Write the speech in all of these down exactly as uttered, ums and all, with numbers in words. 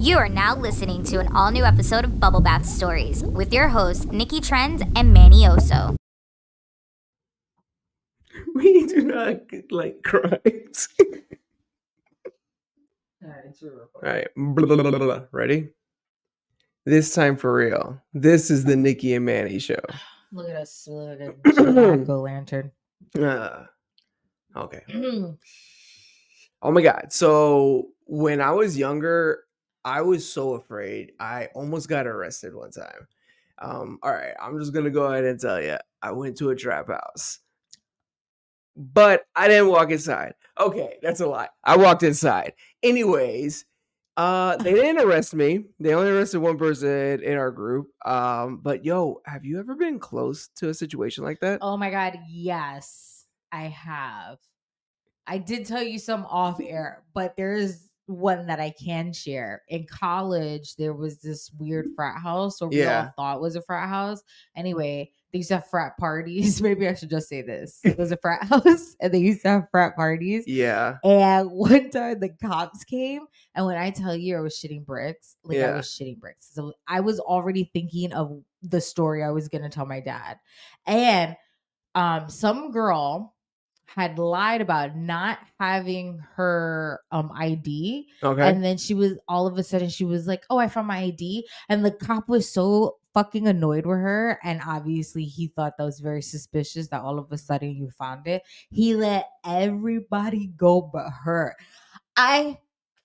You are now listening to an all-new episode of Bubble Bath Stories with your hosts, Nikki Trends and Manny Oso. We do not like crimes. All right. Blah, blah, blah, blah, blah. Ready? This time for real. This is the Nikki and Manny show. Look at us. Look at jack-o'-lantern. Uh, okay. Oh my God. So when I was younger, I was so afraid. I almost got arrested one time. Um, all right. I'm just going to go ahead and tell you. I went to a trap house. But I didn't walk inside. Okay, that's a lie. I walked inside. Anyways, uh, they didn't arrest me. They only arrested one person in our group. Um, but yo, have you ever been close to a situation like that? Oh my God, yes, I have. I did tell you some off air, but there's one that I can share. In college, there was this weird frat house, or we Yeah. all thought was a frat house. Anyway, they used to have frat parties. Maybe I should just say this. It was a frat house, and they used to have frat parties. Yeah. And one time the cops came, and when I tell you I was shitting bricks, like Yeah. I was shitting bricks. So I was already thinking of the story I was gonna tell my dad. And um, some girl had lied about not having her um I D. Okay. And then she was all of a sudden she was like, "Oh, I found my I D." And the cop was so fucking annoyed with her, and obviously he thought that was very suspicious that all of a sudden you found it. He let everybody go but her. I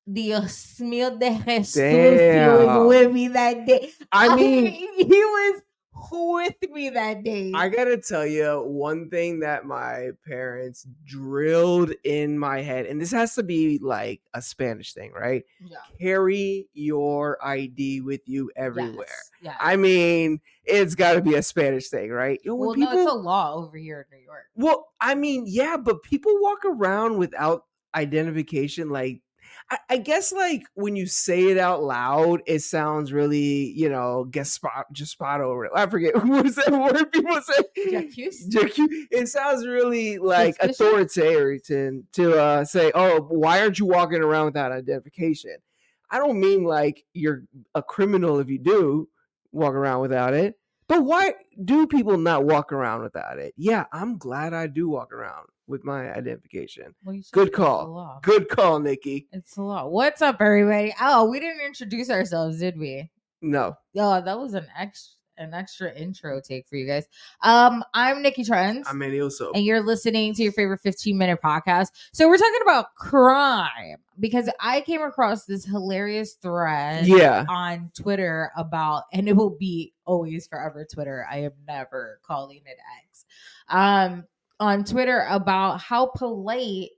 Dios mío de Jesús, he was Damn. with me that day. I mean, he was with me that day. I gotta tell you one thing that my parents drilled in my head, and this has to be like a Spanish thing, right? Yeah. Carry your I D with you everywhere. Yes, yes. I mean, it's got to be a Spanish thing, right? You know, when Well, people, no, it's a law over here in New York. well, I mean, yeah, but people walk around without identification. Like, I, I guess, like when you say it out loud, it sounds really, you know, Gaspa- Gaspato. I forget what is that word people say. J'accuse? J'accuse. It sounds really like Suspicious? authoritarian to uh, say, "Oh, why aren't you walking around without identification?" I don't mean like you're a criminal if you do walk around without it. But why do people not walk around without it? Yeah, I'm glad I do walk around with my identification. Well, you should Good because it's a call. law. Good call, Nikki. It's a law. What's up, everybody? Oh, we didn't introduce ourselves, did we? No. Oh, that was an extra an extra intro take for you guys. Um, I'm Nikki Trends. I'm Manny Oso. And you're listening to your favorite fifteen minute podcast. So we're talking about crime because I came across this hilarious thread Yeah. on Twitter about, and it will be always forever Twitter. I am never calling it X. Um, on Twitter about how polite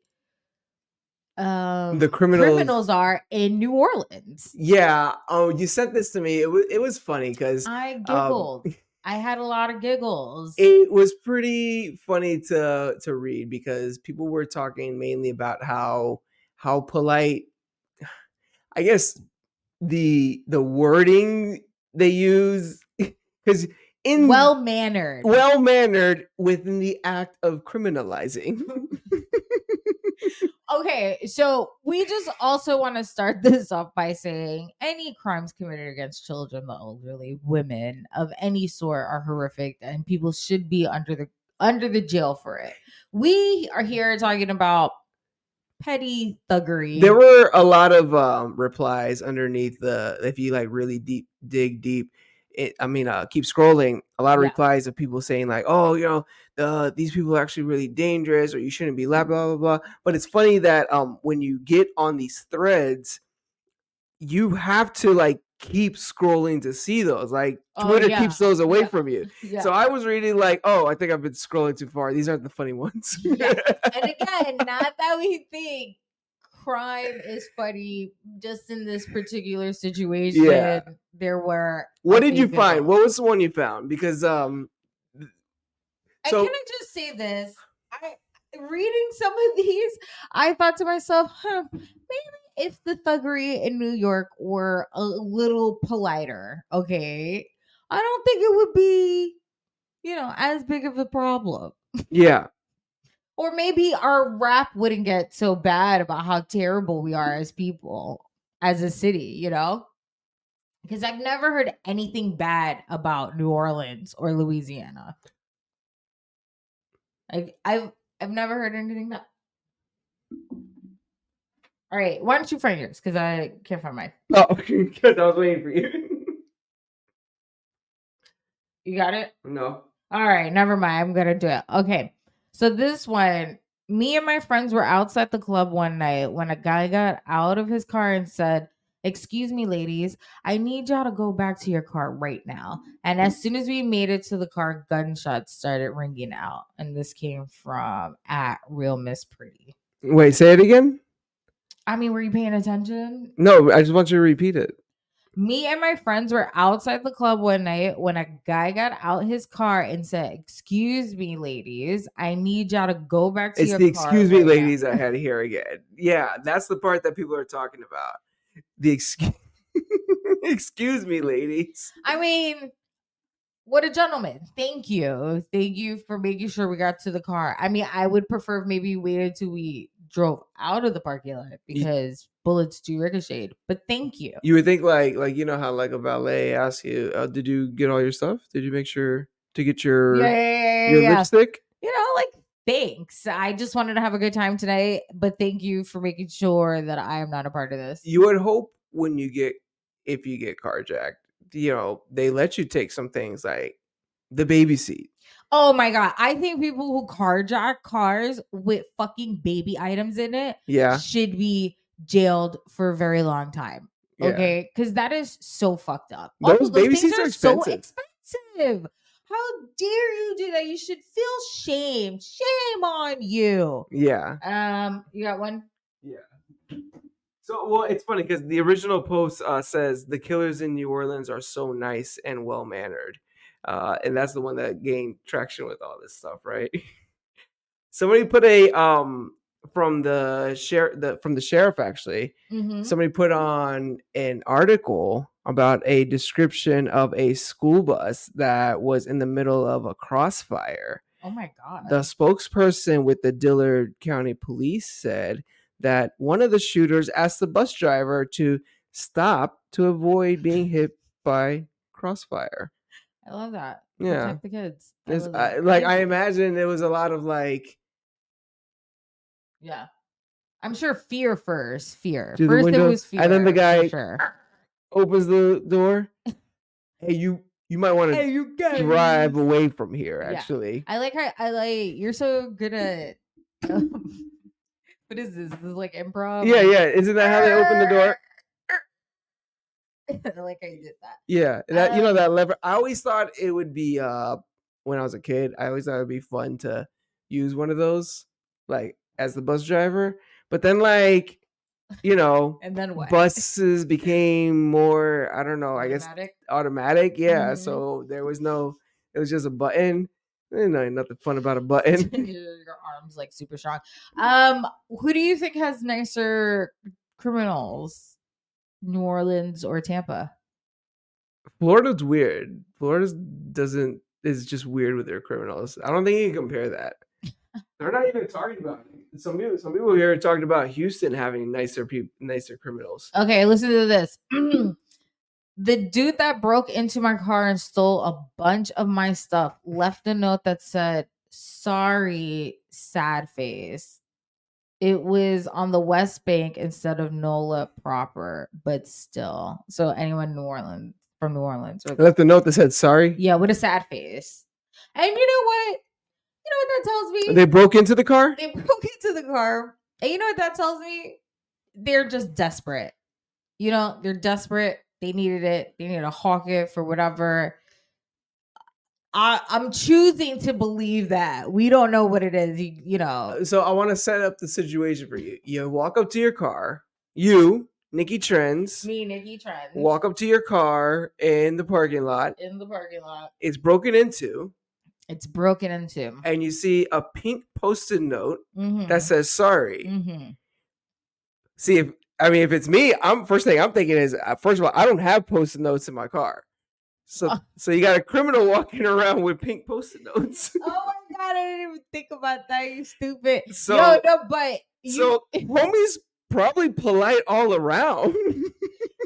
um The criminals- criminals are in New Orleans. Yeah. Oh, you sent this to me. It was it was funny because I giggled. I had a lot of giggles. it was pretty funny to to read because people were talking mainly about how how polite, I guess, the the wording they use, because in well mannered. well mannered within the act of criminalizing. Okay, so we just also want to start this off by saying any crimes committed against children, the elderly, women of any sort are horrific, and people should be under the under the jail for it. We are here talking about petty thuggery. There were a lot of um, replies underneath the, if you like really deep dig deep. It, I mean, uh, keep scrolling. A lot of Yeah. replies of people saying like, "Oh, you know, the these people are actually really dangerous, or you shouldn't be blah blah blah blah." But it's funny that um, when you get on these threads, you have to like keep scrolling to see those. Like Oh, Twitter yeah. keeps those away Yeah. from you. Yeah. So I was reading like, "Oh, I think I've been scrolling too far. These aren't the funny ones." Yeah. And again, not that we think crime is funny, just in this particular situation, Yeah. there were. What a did few you find? giggles. What was the one you found? Because um, And so can I just say this? I reading some of these, I thought to myself, huh, maybe if the thuggery in New York were a little politer, okay, I don't think it would be, you know, as big of a problem. yeah, Or maybe our rap wouldn't get so bad about how terrible we are as people, as a city, you know? Because I've never heard anything bad about New Orleans or Louisiana. Like I've I've never heard anything bad. All right, why don't you find yours? Because I can't find mine. Oh, because I was waiting for you. You got it? No. All right, never mind. I'm gonna do it. Okay, so this one, me and my friends were outside the club one night when a guy got out of his car and said, "Excuse me, ladies, I need y'all to go back to your car right now." And as soon as we made it to the car, gunshots started ringing out. And this came from at Real Miss Pretty. Wait, say it again? I mean, were you paying attention? No, I just want you to repeat it. Me and my friends were outside the club one night when a guy got out his car and said, "Excuse me, ladies, I need y'all to go back to it's your the car." Excuse me, right ladies, now. I had to hear again. Yeah, that's the part that people are talking about. The excuse, excuse me, ladies. I mean, what a gentleman. Thank you. Thank you for making sure we got to the car. I mean, I would prefer if maybe we waited till we drove out of the parking lot because bullets do ricochet. But thank you. You would think like, like you know how like a valet asks you, uh, "Did you get all your stuff? Did you make sure to get your Yeah, yeah, yeah, your yeah. lipstick?" You know, like, thanks. I just wanted to have a good time tonight, but thank you for making sure that I am not a part of this. You would hope when you get, if you get carjacked, you know, they let you take some things like the baby seat. Oh my God. I think people who carjack cars with fucking baby items in it Yeah. should be jailed for a very long time. Yeah. Okay? Because that is so fucked up. Those Also, baby things seats are so expensive. expensive. How dare you do that? You should feel shame. Shame on you. Yeah. Um, you got one? Yeah. So, well, it's funny because the original post uh, says the killers in New Orleans are so nice and well mannered, uh, and that's the one that gained traction with all this stuff, right? Somebody put a um from the sheriff, the from the sheriff actually. Mm-hmm. Somebody put on an article about a description of a school bus that was in the middle of a crossfire. Oh my God. The spokesperson with the Dillard County Police said that one of the shooters asked the bus driver to stop to avoid being hit by crossfire. I love that. Yeah. Protect the kids. I It's, love I, that. like, Thank I you. imagine there was a lot of like, Yeah. I'm sure fear first. Fear. through the First window, it was fear. and then the for guy Sure. opens the door. Hey, you, you might want to Hey, you guys. drive away from here, Yeah. actually. I like how I like you're so good at um, what is this? This is like improv. Yeah, yeah. Isn't that how they open the door? I like I did that. Yeah, that you know Um, that lever. I always thought it would be uh when I was a kid. I always thought it would be fun to use one of those, like as the bus driver. But then, like you know, And then what? buses became more. I don't know. I guess Automatic? automatic. Yeah. Mhm. So there was no. It was just a button. There's no- nothing fun about a button. Your arms like super strong. Um, who do you think has nicer criminals? New Orleans or Tampa? Florida's weird. Florida doesn't is just weird with their criminals. I don't think you can compare that. They're not even talking about it. Some people. Some people here are talking about Houston having nicer people, nicer criminals. Okay, listen to this. The dude that broke into my car and stole a bunch of my stuff left a note that said, "Sorry, sad face. It was on the West Bank instead of NOLA proper, but still." So anyone in New Orleans from New Orleans. Or, I left a note that said sorry. yeah, with a sad face. And you know what? You know what that tells me? They broke into the car. They broke into the car. And you know what that tells me? They're just desperate. You know, they're desperate. They needed it. They needed to hawk it for whatever. I, I'm choosing to believe that. We don't know what it is. You, you know. So I want to set up the situation for you. You walk up to your car. You, Nikki Trends, Me, Nikki Trent. walk up to your car in the parking lot. in the parking lot. It's broken into, It's broken into. and you see a pink post-it note Mm-hmm. that says sorry. Mm-hmm. See, if I mean, if it's me, I'm first thing I'm thinking is, uh, first of all, I don't have post-it notes in my car, so Oh. so you got a criminal walking around with pink post-it notes. Oh my God, I didn't even think about that. You stupid. So- no, no, but you, So homie's probably polite all around.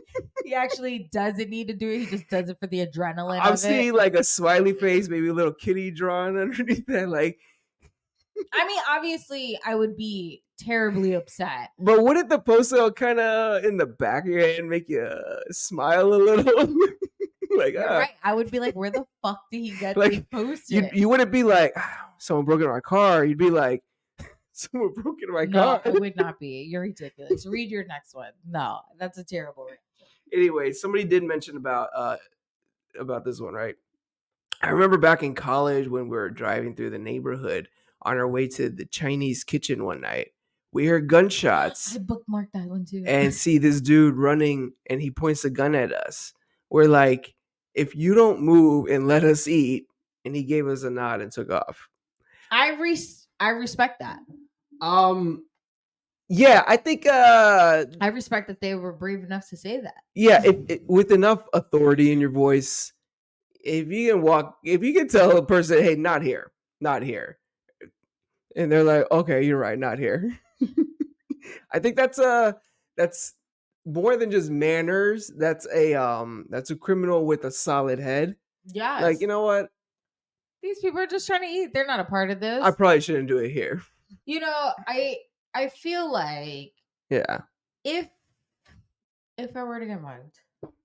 He actually doesn't need to do it. He just does it for the adrenaline. I'm of seeing it. like a smiley face, maybe a little kitty drawn underneath that. Like, I mean, obviously, I would be terribly upset. But wouldn't the poster kind of in the back of your head make you uh, smile a little? Like, You're ah. right. I would be like, where the fuck did he get Like, these posters? You, you wouldn't be like, ah, someone broke into my car. You'd be like, someone broke into my no, car. it would not be. You're ridiculous. Read your next one. No, that's a terrible reaction. Anyway, somebody did mention about uh about this one, right? I remember back in college when we were driving through the neighborhood on our way to the Chinese kitchen one night. We heard gunshots. I bookmarked that one too. And see this dude running and he points a gun at us. We're like, if you don't move and let us eat, and he gave us a nod and took off. I res- I respect that. Um yeah, I think uh I respect that they were brave enough to say that. Yeah, if, if with enough authority in your voice, if you can walk, if you can tell a person, hey, not here, not here. And they're like, okay, you're right, not here. I think that's uh that's more than just manners. That's a um that's a criminal with a solid head. Yeah. Like, you know what? These people are just trying to eat. They're not a part of this. I probably shouldn't do it here. You know, I I feel like Yeah. if if I were to get mugged,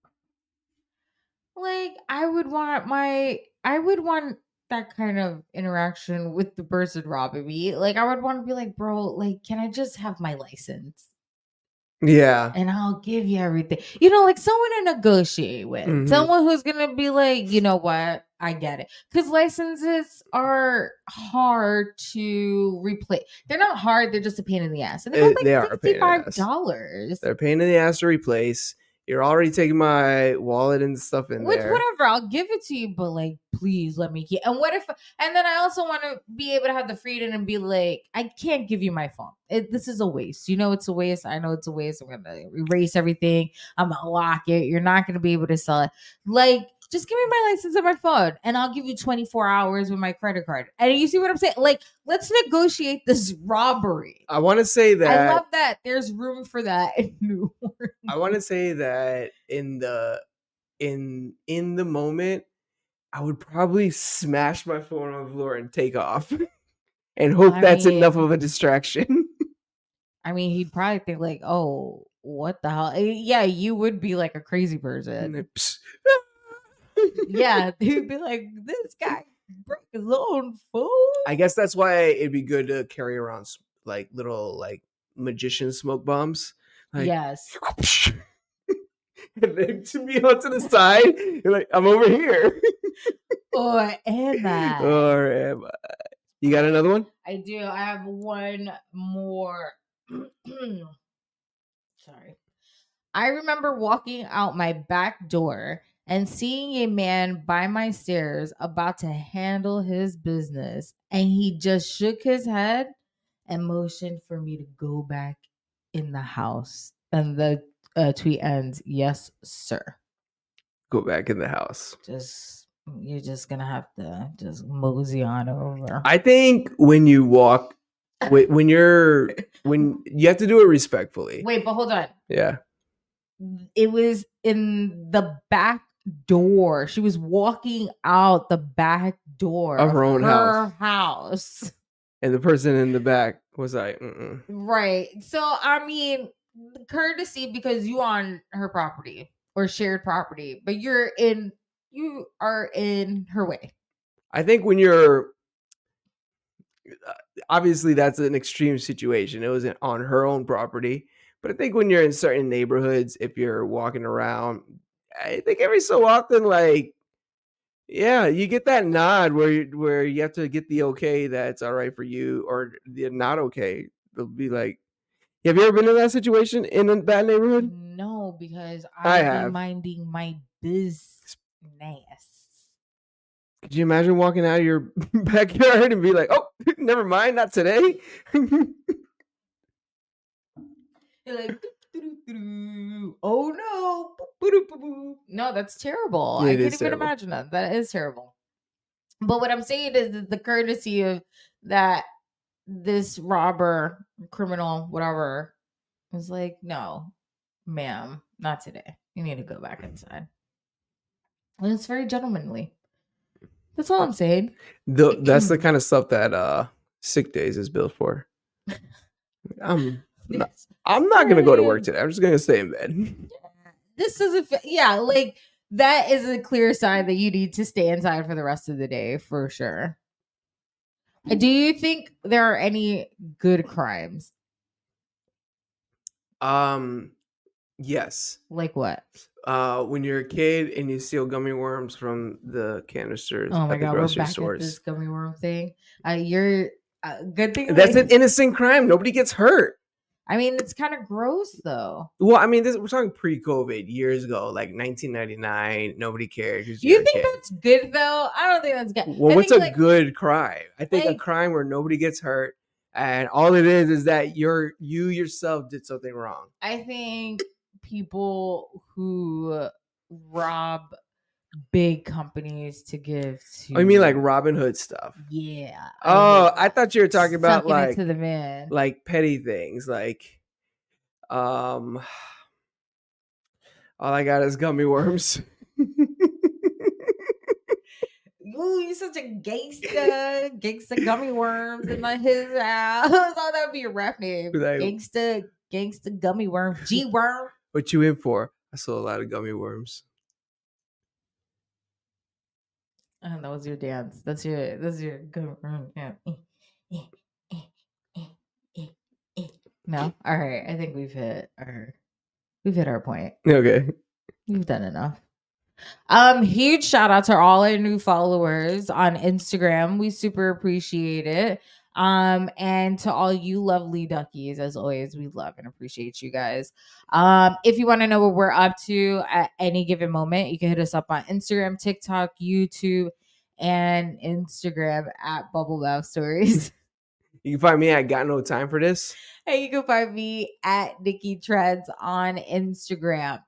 like I would want my I would want that kind of interaction with the person robbing me. Like I would want to be like, bro, like, can I just have my license? Yeah. And I'll give you everything. You know, like someone to negotiate with. Mhm. Someone who's gonna be like, you know what? I get it. Because licenses are hard to replace. They're not hard, they're just a pain in the ass. And they're Uh, like they are a pain in the ass. sixty-five dollars. They're a pain in the ass to replace. You're already taking my wallet and stuff in Which there. whatever, I'll give it to you, but like, please let me keep. And what if? And then I also want to be able to have the freedom and be like, I can't give you my phone. It, this is a waste. You know, it's a waste. I know it's a waste. I'm gonna erase everything. I'm gonna lock it. You're not gonna be able to sell it. Like, just give me my license and my phone, and I'll give you twenty-four hours with my credit card. And you see what I'm saying? Like, let's negotiate this robbery. I want to say that I love that. There's room for that in New Orleans. I want to say that in the in in the moment, I would probably smash my phone on the floor and take off, and hope I that's enough mean- of a distraction. I mean, he'd probably think like, "Oh, what the hell?" Eh, Yeah, you would be like a crazy And person. then, psst. Yeah, he'd be like, "This guy broke his own phone." I guess that's why it'd be good to carry around s- like little like magician smoke bombs. Like, Yes. and then to be onto the side, you're like, I'm over here. Or and that. Or am I? You got another one? I do. I have one more. Sorry. I remember walking out my back door and seeing a man by my stairs about to handle his business, and he just shook his head and motioned for me to go back in the house. And the uh, tweet ends, "Yes, sir." Go back in the house. Just you're just gonna have to just mosey on over. I think when you walk, wh- when you're, when you have to do it respectfully. Wait, but hold on. Yeah. It was in the back door. She was walking out the back door Of her own house. house. And the person in the back was like, mm-mm. Right. So I mean, courtesy because you on her property or shared property, but you're in you are in her way. I think when you're, obviously that's an extreme situation. It wasn't on her own property. But I think when you're in certain neighborhoods, if you're walking around, I think every so often, like, yeah, you get that nod where you, where you have to get the okay that it's all right for you, or the not okay. They'll be like, have you ever been in that situation in a bad neighborhood? No, because I I'm have. minding my business. Could you imagine walking out of your backyard and be like, oh, never mind, not today? You're like, "Doo-doo-doo-doo. Oh no. Boo-boo-boo-boo." No, that's terrible. I It can't is even terrible. imagine that. That is terrible. But what I'm saying is that the courtesy of that this robber, criminal, whatever, was like, no, ma'am, not today. You need to go back inside. And it's very gentlemanly. That's all I'm saying. The, that's the kind of stuff that uh, sick days is built for. I'm not, I'm not gonna go to work today. I'm just gonna stay in bed. This is a yeah, like that is a clear sign that you need to stay inside for the rest of the day for sure. Do you think there are any good crimes? Um, yes. Like what? Uh, when you're a kid and you steal gummy worms from the canisters Oh my at the god, we're grocery back stores. at this gummy worm thing. Uh, you're uh, good thing. That's like, an innocent crime. Nobody gets hurt. I mean, it's kind of gross though. Well, I mean, this, we're talking pre-COVID, years ago, like nineteen ninety-nine. Nobody cared. You think that's good though? I don't think that's good. Well, I what's think, a like, good crime? I think like, a crime where nobody gets hurt, and all it is is that you're you yourself did something wrong. I think people who rob big companies to give to. Oh, you mean like Robin Hood stuff? Yeah. Oh, I, I thought you were talking about Sucking like it to the man. like petty things, like um. All I got is gummy worms. Ooh, you're such a gangsta, gangsta gummy worms in like his house. Oh, that would be your rap name. Like, gangsta, gangsta gummy worm, G worm. What you in for? I saw a lot of gummy worms. Oh, that was your dance. That's your that's your gummy worm dance. No, all right. I think we've hit our we've hit our point. Okay, we've done enough. Um, huge shout out to all our new followers on Instagram. We super appreciate it. Um, and to all you lovely duckies, as always, we love and appreciate you guys. Um, if you want to know what we're up to at any given moment, you can hit us up on Instagram, TikTok, YouTube, and Instagram at Bubble Bath Stories. You can find me at Got No Time for This. And you can find me at Nikki Trends on Instagram.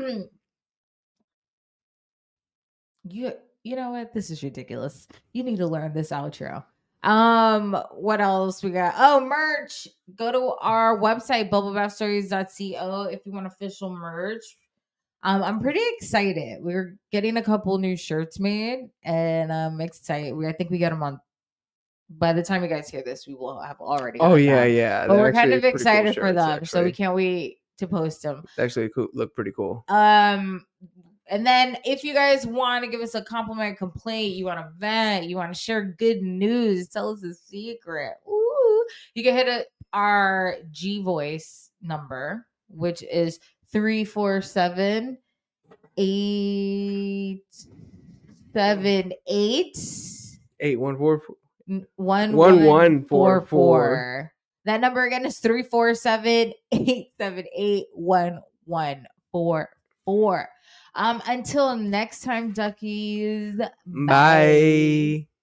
You you know what? This is ridiculous. You need to learn this outro. Um, what else we got? Oh, merch. Go to our website, bubble bath stories dot co, if you want official merch. Um, I'm pretty excited. We're getting a couple new shirts made, and I'm excited. We I think we got them on. By the time you guys hear this, we will have already. Oh yeah, them. yeah. But They're we're kind of excited cool for shirts, them, actually. so we can't wait to post them. They actually cool, look pretty cool. Um. And then if you guys want to give us a compliment, complaint, you want to vent, you want to share good news, tell us a secret. Ooh, you can hit a, our G Voice number, which is three four seven, eight seven eight, eight one four one one four four. That number again is three four seven, eight seven eight, one one four four. Um, until next time, duckies. Bye. Bye.